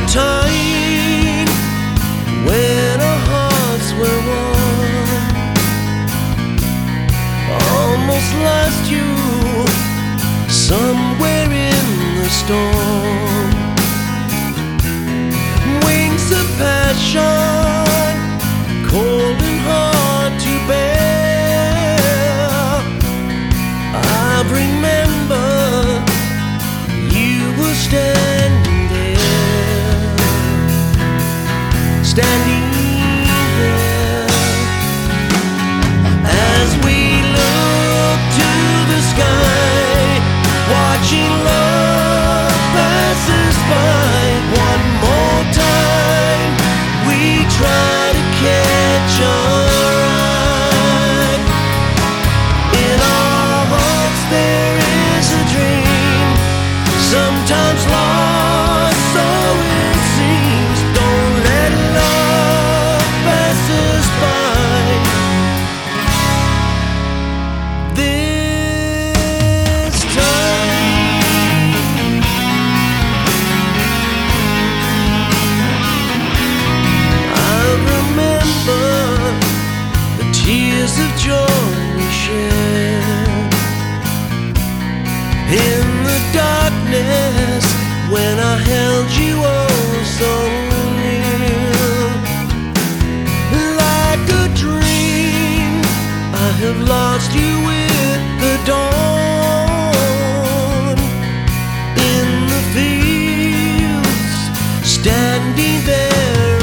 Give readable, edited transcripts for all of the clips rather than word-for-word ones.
time when our hearts were one. Almost lost you somewhere in the storm. Wings of passion, cold and hard to bear. I remember you were standing there, as we look to the sky, watching love passes by. One more time we try to catch a ride. In our hearts there is a dream, sometimes lost, so it seems. Don't let love pass us by. This time I remember the tears of joy we shared in the darkness when I held you oh so near. Like a dream, I have lost you with the dawn. In the fields, standing there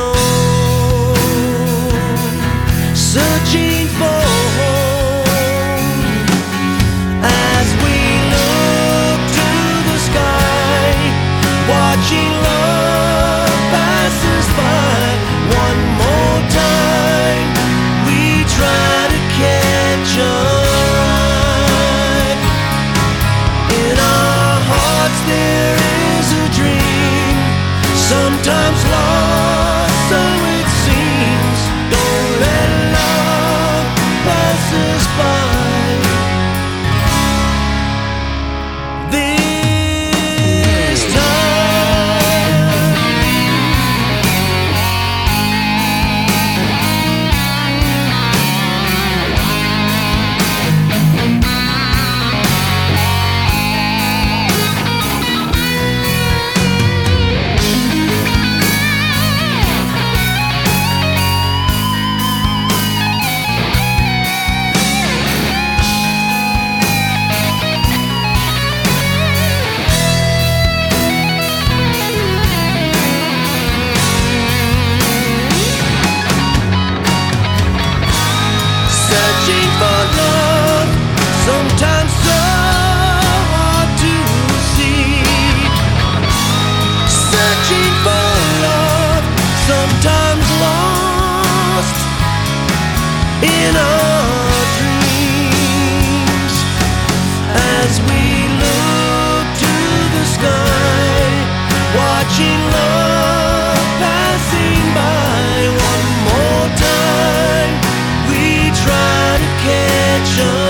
alone, searching for home. As we look to the sky, watching love passes by. One more time we try to catch a ride. In our hearts there is a dream, sometimes lost, so it seems. Don't let love pass us by. This time searching for love, sometimes so hard to see. Searching for love, sometimes lost in our dreams. As we look to the sky, watching love passing by. One more time we try to catch up.